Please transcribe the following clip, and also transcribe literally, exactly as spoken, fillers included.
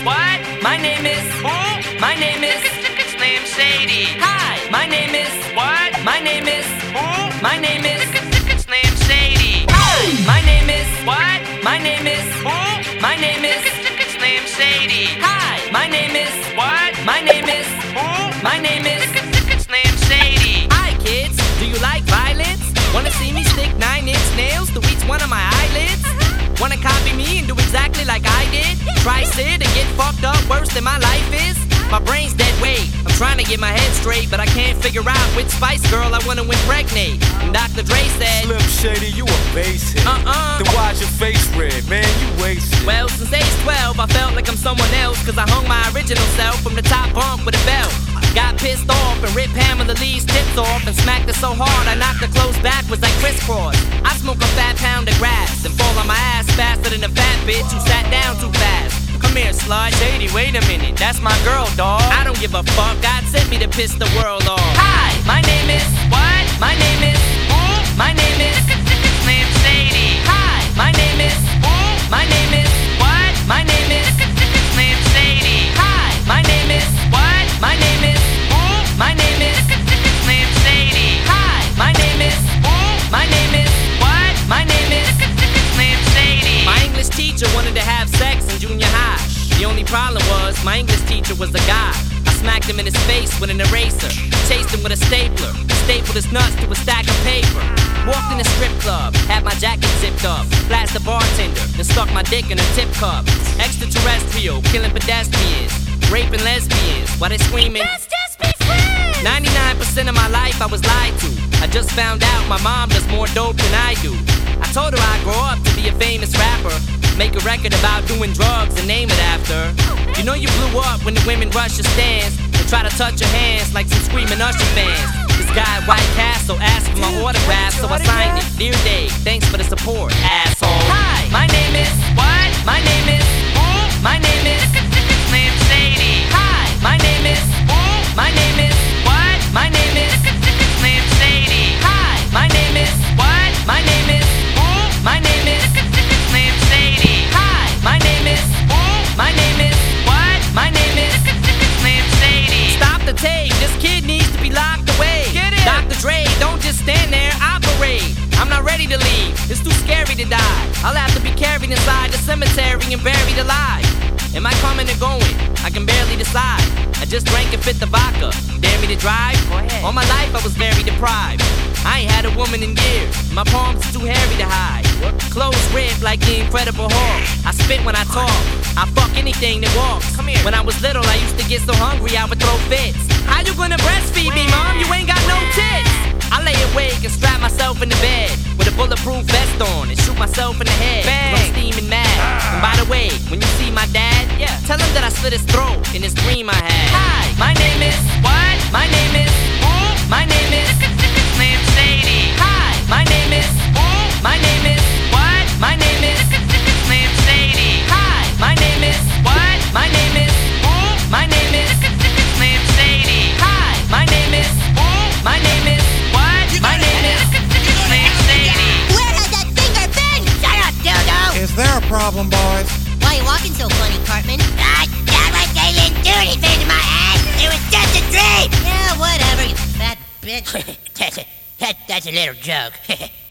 What? My name is Who? My name is Slim Shady. Hi. My name is What? My name is Who? My name is Slim Shady. Hi. My name is What? My name is Who? My name is Slim Shady. Hi. My name is What? My name is Who? My name is Slim Shady. Hi kids, do you like violence? Wanna see me stick nine inch nails to each one of my eyelids? Wanna copy me and do exactly like I did? Try sit and get fucked up worse than my life is? My brain's dead weight, I'm trying to get my head straight, but I can't figure out which Spice Girl I wanna impregnate. And Doctor Dre said, Slim Shady, you a basehead. Uh-uh. Then why's your face red, man? You wasted. Well, since age twelve, I felt like I'm someone else, cause I hung my original self from the top bunk with a belt. Got pissed off and ripped Pamela Lee's tips off and smacked her so hard I knocked her clothes backwards like crisscross. I smoke a fat pound of grass and fall on my ass faster than a fat bitch who sat down too fast. Come here, slut. Shady, wait a minute, that's my girl, dawg. I don't give a fuck, God sent me to piss the world off. Hi, my name is What? My name is Who? My name is Slim Shady. Hi, my name is Who? My name is What? My name is Slim Shady. Hi, my name is What? My name is Who? My name is Slim Shady. Hi, my name is Who? My name is What? My name is Slim Shady. My English teacher wanted to have sex in junior high. The only problem was my English teacher was a guy. I smacked him in his face with an eraser, chased him with a stapler, stapled his nuts to a stack of paper. Walked in a strip club, had my jacket zipped up, flashed the bartender, then stuck my dick in a tip cup. Extraterrestrial, killing pedestrians, raping lesbians while they screaming, let's just be friends. ninety-nine percent of my life I was lied to. I just found out my mom does more dope than I do. I told her I'd grow up to be a famous rapper, make a record about doing drugs and name it after. You know you blew up when the women rush your stands and try to touch your hands like some screaming Usher fans. This guy at White Castle asked for my autograph, so I signed it. Dear Dave, thanks for the support, asshole. Hi, my name is What? My name is Who? My name is Slim Shady. Hi, my name is Who? My name is What? My name is Slim Shady. Hi, my name is What? My name is Who? My name is Slim Shady. Hi, my name is Who? My name is What? My name is Slim Shady. Stop the tape, this kid needs to be locked away. Get it? Doctor Dre, don't just stand there, operate. I'm not ready to leave, it's too scary to die. I'll have to be carried inside the cemetery and buried alive. Am I coming or going? I can barely decide. I just drank and fit the vodka. Dare me to drive? Go ahead. All my life I was very deprived. I ain't had a woman in years. My palms are too hairy to hide. Clothes ripped like the Incredible Hulk. I spit when I talk. I fuck anything that walks. Come here. When I was little, I used to get so hungry I would throw fits. How you gonna breastfeed me, mom? You ain't got no tits. I lay awake and strap myself in the bed with a bulletproof vest on and shoot myself in the head. Bang. I'm steaming mad. And by the way, when you see my dad, yeah, tell him that I slit his throat in this dream I had. Hi, my name is What? My name is Who? My name is Slim Shady. Hi, my name is Who? My name is What? My name is Slim Shady. Hi, my name is What? My name is Who? My name is Slim Shady. Hi, my name is Who? My name is What? My name is Slim Shady. Where has that finger been? Shut up, dildo! Is there a problem, boys? Why are you walking so funny, Cartman? God damn it, they didn't do anything to my ass! It was just a dream! Yeah, whatever, you fat bitch. that's, a, that, that's a little joke.